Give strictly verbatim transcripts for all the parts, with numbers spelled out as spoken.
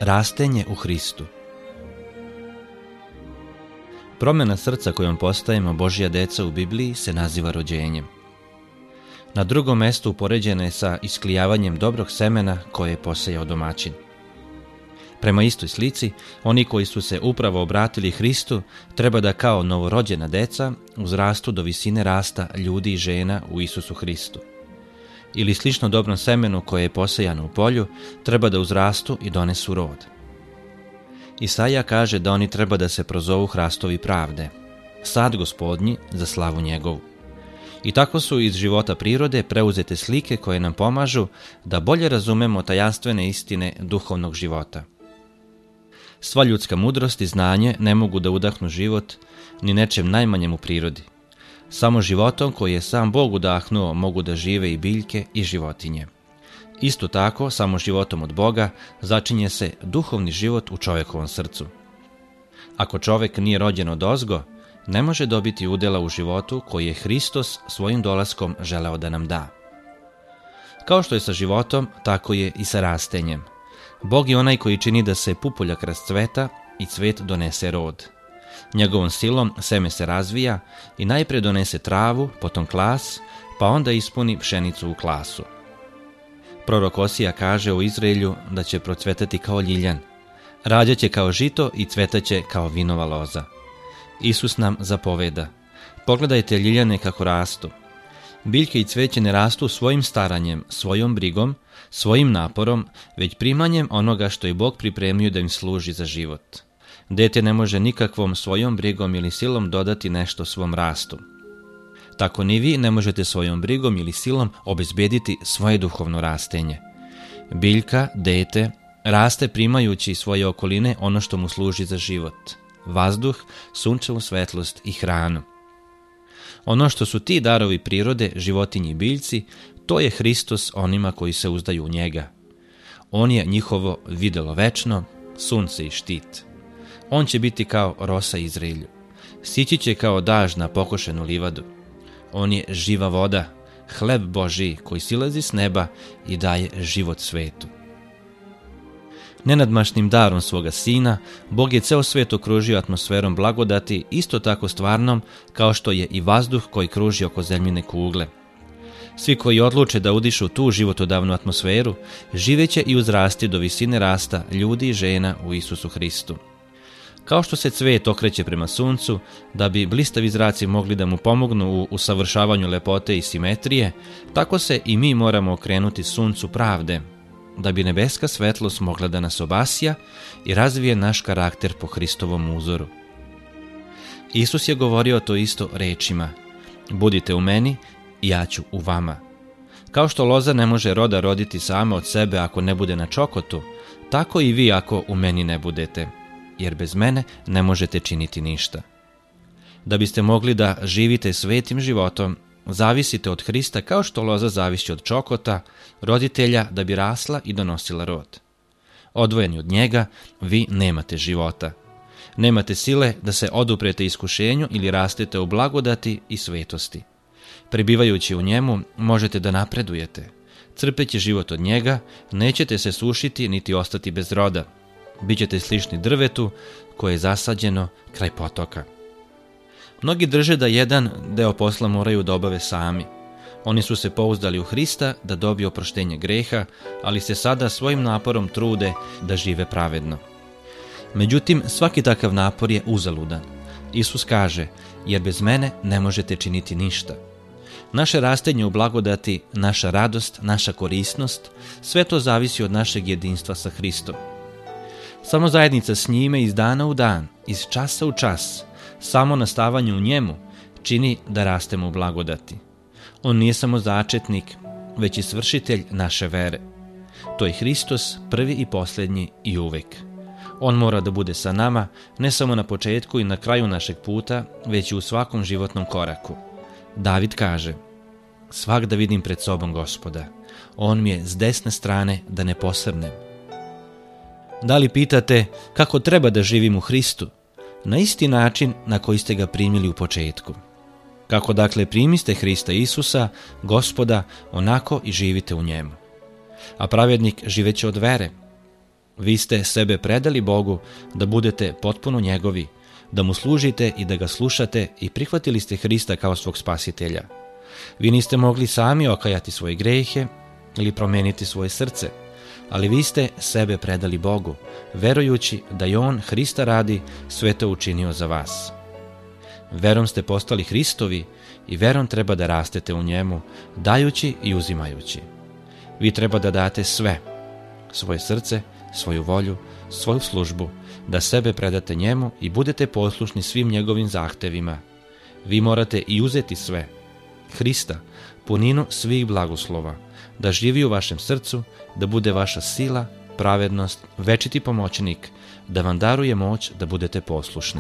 Rastenje u Hristu. Promjena srca kojom postajemo Božja deca u Bibliji se naziva rođenjem. Na drugom mjestu upoređena je sa isklijavanjem dobrog semena koje je posejao domaćin. Prema istoj slici, oni koji su se upravo obratili Hristu treba da kao novorođena deca uzrastu do visine rasta ljudi i žena u Isusu Hristu. Ili slično dobrom semenu koje je posejano u polju, treba da uzrastu i donesu rod. Isaija kaže da oni treba da se prozovu hrastovi pravde, sad Gospodnji za slavu njegovu. I tako su iz života prirode preuzete slike koje nam pomažu da bolje razumemo tajanstvene istine duhovnog života. Sva ljudska mudrost i znanje ne mogu da udahnu život ni nečem najmanjem u prirodi. Samo životom koji je sam Bog udahnuo mogu da žive i biljke i životinje. Isto tako, samo životom od Boga začinje se duhovni život u čovjekovom srcu. Ako čovjek nije rođen odozgo, ne može dobiti udjela u životu koji je Hristos svojim dolaskom želeo da nam da. Kao što je sa životom, tako je i sa rastenjem. Bog je onaj koji čini da se pupoljak rascveta i cvet donese rod. Njegovom silom seme se razvija i najprije donese travu, potom klas, pa onda ispuni pšenicu u klasu. Prorok Osija kaže o Izraelju da će procvetati kao ljiljan, rađaće kao žito i cvetaće kao vinova loza. Isus nam zapoveda: pogledajte ljiljane kako rastu. Biljke i cveće ne rastu svojim staranjem, svojom brigom, svojim naporom, već primanjem onoga što je Bog pripremio da im služi za život. Dete ne može nikakvom svojom brigom ili silom dodati nešto svom rastu. Tako ni vi ne možete svojom brigom ili silom obezbediti svoje duhovno rastenje. Biljka, dete, raste primajući svoje okoline ono što mu služi za život: vazduh, sunčevu svetlost i hranu. Ono što su ti darovi prirode, životinji i biljci, to je Hristos onima koji se uzdaju u njega. On je njihovo videlo večno, sunce i štit. On će biti kao rosa Izraelju. Sići će kao dažd na pokošenu livadu. On je živa voda, hleb Božji koji silazi s neba i daje život svetu. Nenadmašnim darom svoga sina, Bog je ceo svet okružio atmosferom blagodati, isto tako stvarnom kao što je i vazduh koji kruži oko zemljine kugle. Svi koji odluče da udišu tu životodavnu atmosferu, živeće i uzrasti do visine rasta ljudi i žena u Isusu Hristu. Kao što se cvet okreće prema suncu, da bi blistavi zraci mogli da mu pomognu u usavršavanju lepote i simetrije, tako se i mi moramo okrenuti suncu pravde, da bi nebeska svetlost mogla da nas obasja i razvije naš karakter po Hristovom uzoru. Isus je govorio to isto rečima: budite u meni i ja ću u vama. Kao što loza ne može roda roditi sama od sebe ako ne bude na čokotu, tako i vi ako u meni ne budete, jer bez mene ne možete činiti ništa. Da biste mogli da živite svetim životom, zavisite od Hrista kao što loza zavisi od čokota, roditelja, da bi rasla i donosila rod. Odvojeni od njega, vi nemate života. Nemate sile da se oduprete iskušenju ili rastete u blagodati i svetosti. Prebivajući u njemu, možete da napredujete. Crpeći život od njega, nećete se sušiti niti ostati bez roda. Bićete slični drvetu koje je zasađeno kraj potoka. Mnogi drže da jedan deo posla moraju da obave sami. Oni su se pouzdali u Hrista da dobiju oproštenje greha, ali se sada svojim naporom trude da žive pravedno. Međutim, svaki takav napor je uzaludan. Isus kaže: jer bez mene ne možete činiti ništa. Naše rastenje u blagodati, naša radost, naša korisnost, sve to zavisi od našeg jedinstva sa Hristom. Samo zajednica s njime iz dana u dan, iz časa u čas, samo nastavanje u njemu čini da rastemo u blagodati. On nije samo začetnik, već i svršitelj naše vere. To je Hristos, prvi i posljednji i uvek. On mora da bude sa nama, ne samo na početku i na kraju našeg puta, već i u svakom životnom koraku. David kaže: svak da vidim pred sobom Gospoda, on mi je s desne strane da ne posrnem. Da li pitate kako treba da živim u Hristu? Na isti način na koji ste ga primili u početku. Kako dakle primiste Hrista Isusa, Gospoda, onako i živite u njemu. A pravednik živeće od vere. Vi ste sebe predali Bogu da budete potpuno njegovi, da mu služite i da ga slušate i prihvatili ste Hrista kao svog spasitelja. Vi niste mogli sami okajati svoje grehe ili promeniti svoje srce, ali vi ste sebe predali Bogu, verujući da je On Hrista radi sve to učinio za vas. Verom ste postali Hristovi i verom treba da rastete u njemu, dajući i uzimajući. Vi treba da date sve, svoje srce, svoju volju, svoju službu, da sebe predate njemu i budete poslušni svim njegovim zahtevima. Vi morate i uzeti sve, Hrista, puninu svih blagoslova, da živi u vašem srcu, da bude vaša sila, pravednost, večiti pomoćnik, da vam daruje moć da budete poslušni.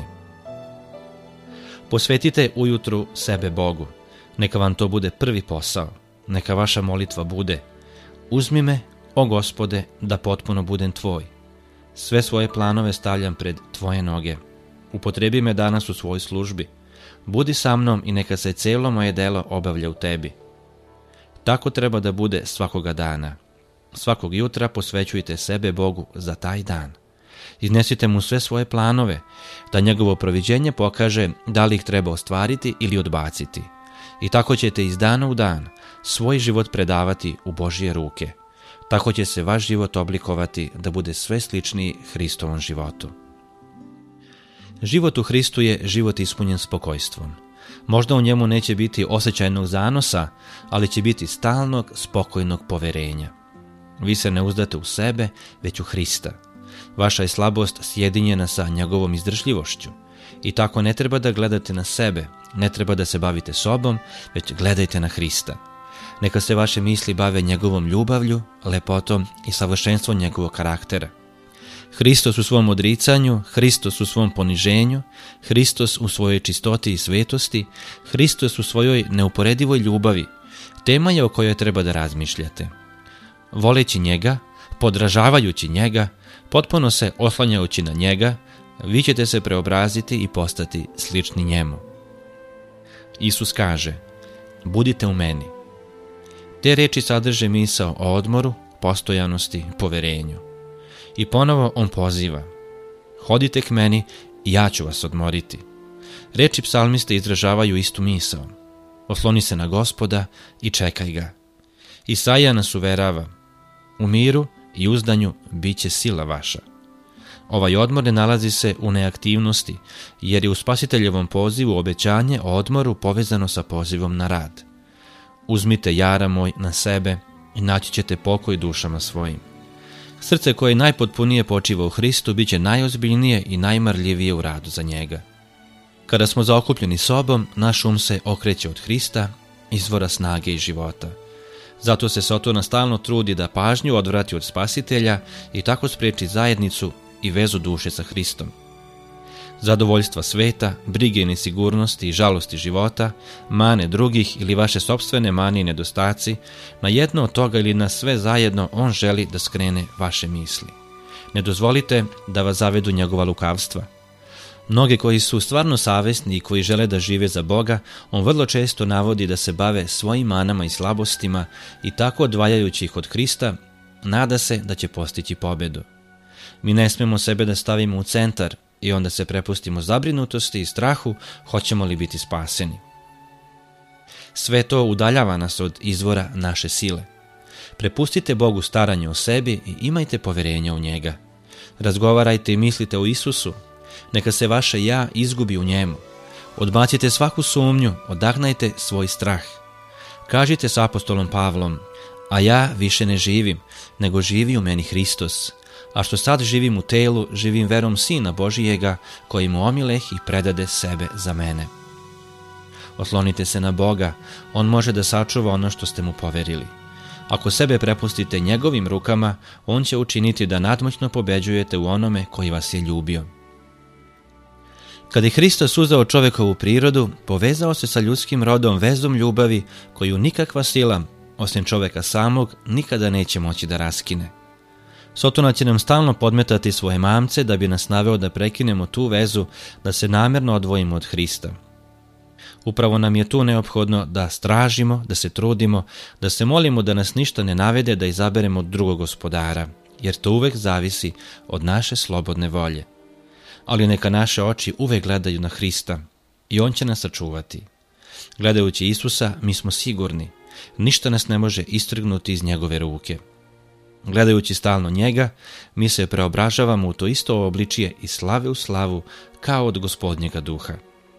Posvetite ujutru sebe Bogu, neka vam to bude prvi posao, neka vaša molitva bude: uzmi me, o Gospode, da potpuno budem tvoj. Sve svoje planove stavljam pred tvoje noge. Upotrebi me danas u svojoj službi. Budi sa mnom i neka se cijelo moje delo obavlja u tebi. Tako treba da bude svakoga dana. Svakog jutra posvećujte sebe Bogu za taj dan. Iznesite mu sve svoje planove, da njegovo proviđenje pokaže da li ih treba ostvariti ili odbaciti. I tako ćete iz dana u dan svoj život predavati u Božje ruke. Tako će se vaš život oblikovati da bude sve sličniji Hristovom životu. Život u Hristu je život ispunjen spokojstvom. Možda u njemu neće biti osjećajnog zanosa, ali će biti stalnog, spokojnog poverenja. Vi se ne uzdate u sebe, već u Hrista. Vaša je slabost sjedinjena sa njegovom izdržljivošću. I tako ne treba da gledate na sebe, ne treba da se bavite sobom, već gledajte na Hrista. Neka se vaše misli bave njegovom ljubavlju, lepotom i savršenstvom njegovog karaktera. Hristos u svom odricanju, Hristos u svom poniženju, Hristos u svojoj čistoti i svetosti, Hristos u svojoj neuporedivoj ljubavi, tema je o kojoj treba da razmišljate. Voleći njega, podražavajući njega, potpuno se oslanjajući na njega, vi ćete se preobraziti i postati slični njemu. Isus kaže: budite u meni. Te reči sadrže misao o odmoru, postojanosti, poverenju. I ponovo on poziva: hodite k meni i ja ću vas odmoriti. Reči psalmiste izražavaju istu misao: osloni se na Gospoda i čekaj ga. Isaija nas uverava: u miru i uzdanju bit će sila vaša. Ovaj odmor ne nalazi se u neaktivnosti, jer je u Spasiteljevom pozivu obećanje o odmoru povezano sa pozivom na rad. Uzmite jara moj na sebe i naći ćete pokoj dušama svojim. Srce koje najpotpunije počiva u Hristu bit će najozbiljnije i najmarljivije u radu za njega. Kada smo zaokupljeni sobom, naš um se okreće od Hrista, izvora snage i života. Zato se Sotona stalno trudi da pažnju odvrati od Spasitelja i tako spriječi zajednicu i vezu duše sa Hristom. Zadovoljstva sveta, brige i nesigurnosti i žalosti života, mane drugih ili vaše sopstvene mane i nedostaci, na jedno od toga ili na sve zajedno on želi da skrene vaše misli. Ne dozvolite da vas zavedu njegova lukavstva. Mnogi koji su stvarno savesni i koji žele da žive za Boga, on vrlo često navodi da se bave svojim manama i slabostima i tako odvajajući ih od Hrista, nada se da će postići pobedu. Mi ne smemo sebe da stavimo u centar i onda se prepustimo zabrinutosti i strahu hoćemo li biti spaseni. Sve to udaljava nas od izvora naše sile. Prepustite Bogu staranje o sebi i imajte poverenja u njega. Razgovarajte i mislite o Isusu. Neka se vaše ja izgubi u njemu. Odbacite svaku sumnju, odagnajte svoj strah. Kažite s apostolom Pavlom: a ja više ne živim, nego živi u meni Hristos. A što sad živim u telu, živim verom Sina Božijega, koji mu omileh i predade sebe za mene. Oslonite se na Boga, on može da sačuva ono što ste mu poverili. Ako sebe prepustite njegovim rukama, on će učiniti da nadmoćno pobeđujete u onome koji vas je ljubio. Kad je Hristos uzeo čovekovu prirodu, povezao se sa ljudskim rodom vezom ljubavi koju nikakva sila, osim čoveka samog, nikada neće moći da raskine. Sotona će nam stalno podmetati svoje mamce da bi nas naveo da prekinemo tu vezu, da se namjerno odvojimo od Hrista. Upravo nam je tu neophodno da stražimo, da se trudimo, da se molimo da nas ništa ne navede da izaberemo drugog gospodara, jer to uvek zavisi od naše slobodne volje. Ali neka naše oči uvek gledaju na Hrista i On će nas sačuvati. Gledajući Isusa, mi smo sigurni, ništa nas ne može istrgnuti iz njegove ruke. Gledajući stalno njega, mi se preobražavamo u to isto obličje i slave u slavu kao od Gospodnjega duha.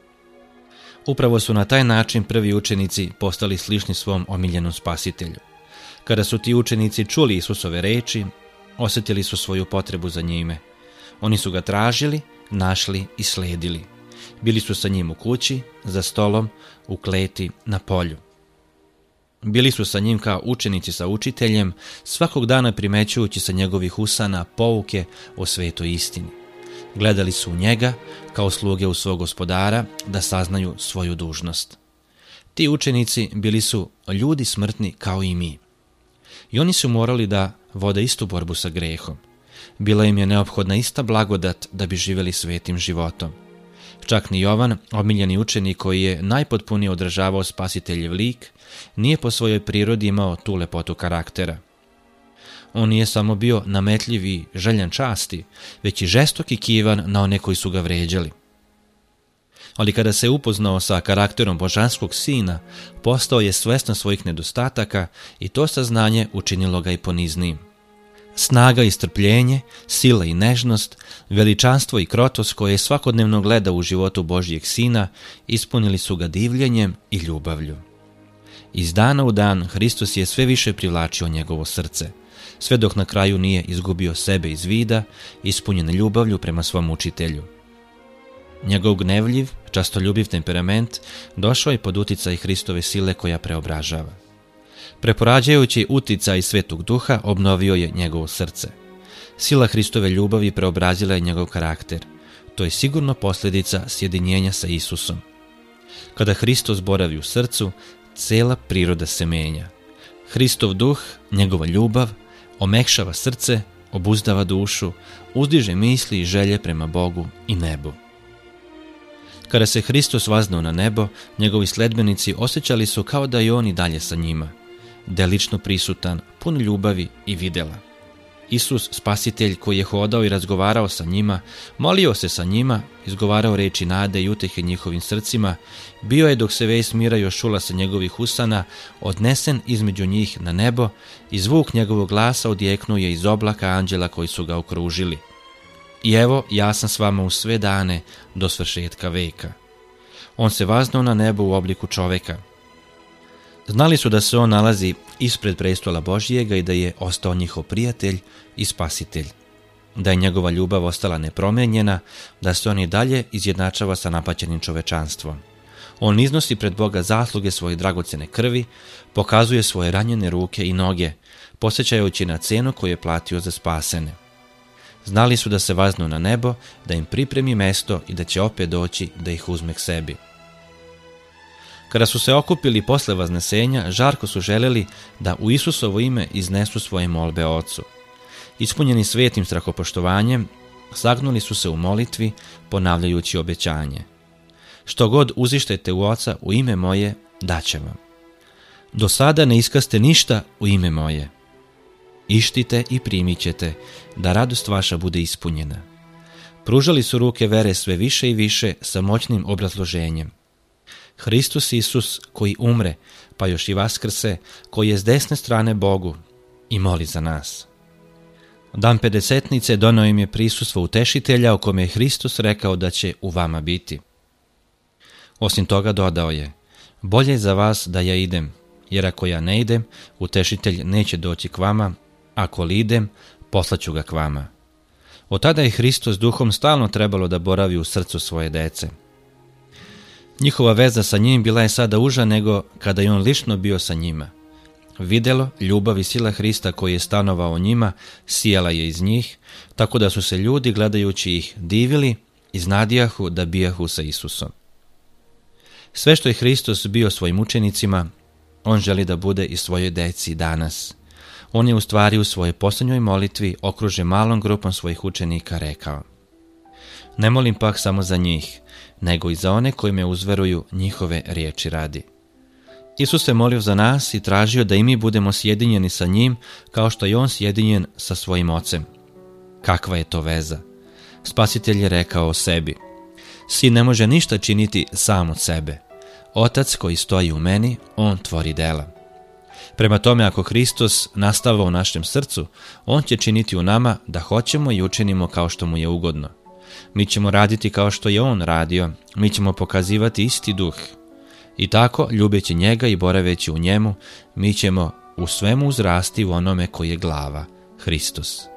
Upravo su na taj način prvi učenici postali slični svom omiljenom spasitelju. Kada su ti učenici čuli Isusove reči, osjetili su svoju potrebu za njime. Oni su ga tražili, našli i sledili. Bili su sa njim u kući, za stolom, u kleti, na polju. Bili su sa njim kao učenici sa učiteljem, svakog dana primećujući sa njegovih usana pouke o svetoj istini. Gledali su u njega kao sluge u svog Gospodara da saznaju svoju dužnost. Ti učenici bili su ljudi smrtni kao i mi. I oni su morali da vode istu borbu sa grehom. Bila im je neophodna ista blagodat da bi živjeli svetim životom. Čak ni Jovan, omiljeni učenik koji je najpotpunije odražavao spasiteljev lik, nije po svojoj prirodi imao tu lepotu karaktera. On nije samo bio nametljiv i željan časti, već i žestok i kivan na one koji su ga vređali. Ali kada se upoznao sa karakterom božanskog sina, postao je svestan svojih nedostataka i to saznanje učinilo ga i poniznim. Snaga i strpljenje, sila i nežnost, veličanstvo i krotost koje je svakodnevno gleda u životu Božjeg sina, ispunili su ga divljenjem i ljubavlju. Iz dana u dan Hristos je sve više privlačio njegovo srce, sve dok na kraju nije izgubio sebe iz vida, ispunjen ljubavlju prema svom učitelju. Njegov gnevljiv, častoljubiv temperament došao je pod uticaj Hristove sile koja preobražava. Preporađajući uticaj Svetog Duha, obnovio je njegovo srce. Sila Hristove ljubavi preobrazila je njegov karakter. To je sigurno posljedica sjedinjenja sa Isusom. Kada Hristos boravi u srcu, cela priroda se menja. Hristov duh, njegova ljubav, omekšava srce, obuzdava dušu, uzdiže misli i želje prema Bogu i nebu. Kada se Hristos vaznuo na nebo, njegovi sledbenici osjećali su kao da je on i dalje sa njima, delično prisutan, pun ljubavi i videla. Isus, spasitelj koji je hodao i razgovarao sa njima, molio se sa njima, izgovarao reči nade i utehe njihovim srcima, bio je dok se vest mira još čula sa njegovih usana, odnesen između njih na nebo i zvuk njegovog glasa odjeknuo je iz oblaka anđela koji su ga okružili. I evo, ja sam s vama u sve dane do svršetka veka. On se vaznuo na nebo u obliku čoveka. Znali su da se on nalazi ispred prestola Božjega i da je ostao njihov prijatelj i spasitelj. Da je njegova ljubav ostala nepromijenjena, da se on i dalje izjednačava sa napaćenim čovečanstvom. On iznosi pred Boga zasluge svoje dragocjene krvi, pokazuje svoje ranjene ruke i noge, podsjećajući na cenu koju je platio za spasene. Znali su da se vaznu na nebo, da im pripremi mesto i da će opet doći da ih uzme k sebi. Kada su se okupili posle vaznesenja, žarko su želeli da u Isusovo ime iznesu svoje molbe Ocu. Ispunjeni svetim strahopoštovanjem, sagnuli su se u molitvi, ponavljajući obećanje. Što god uzištete u Oca u ime moje, daće vam. Do sada ne iskaste ništa u ime moje. Ištite i primit ćete, da radost vaša bude ispunjena. Pružali su ruke vere sve više i više sa moćnim obrazloženjem. Hristos Isus koji umre, pa još i vaskrse, koji je s desne strane Bogu i moli za nas. Dan Pedesetnice donao im je prisustvo utešitelja o kome je Hristos rekao da će u vama biti. Osim toga dodao je, bolje je za vas da ja idem, jer ako ja ne idem, utešitelj neće doći k vama, ako li idem, poslaću ga k vama. Od tada je Hristos duhom stalno trebalo da boravi u srcu svoje dece. Njihova veza sa njim bila je sada uža nego kada je on lično bio sa njima. Videlo, ljubav i sila Hrista koji je stanovao u njima, sijala je iz njih, tako da su se ljudi gledajući ih divili, iznadijahu da bijahu sa Isusom. Sve što je Hristos bio svojim učenicima, on želi da bude i svojoj deci danas. On je u stvari u svojoj posljednjoj molitvi okružen malom grupom svojih učenika rekao: ne molim pak samo za njih, nego i za one koji me uzveruju njihove riječi radi. Isus se molio za nas i tražio da i mi budemo sjedinjeni sa njim kao što je on sjedinjen sa svojim ocem. Kakva je to veza? Spasitelj je rekao o sebi: Sin ne može ništa činiti sam od sebe. Otac koji stoji u meni, on tvori dela. Prema tome, ako Hristos nastava u našem srcu, on će činiti u nama da hoćemo i učinimo kao što mu je ugodno. Mi ćemo raditi kao što je on radio, mi ćemo pokazivati isti duh. I tako, ljubeći njega i boraveći u njemu, mi ćemo u svemu uzrasti u onome koji je glava, Hristos.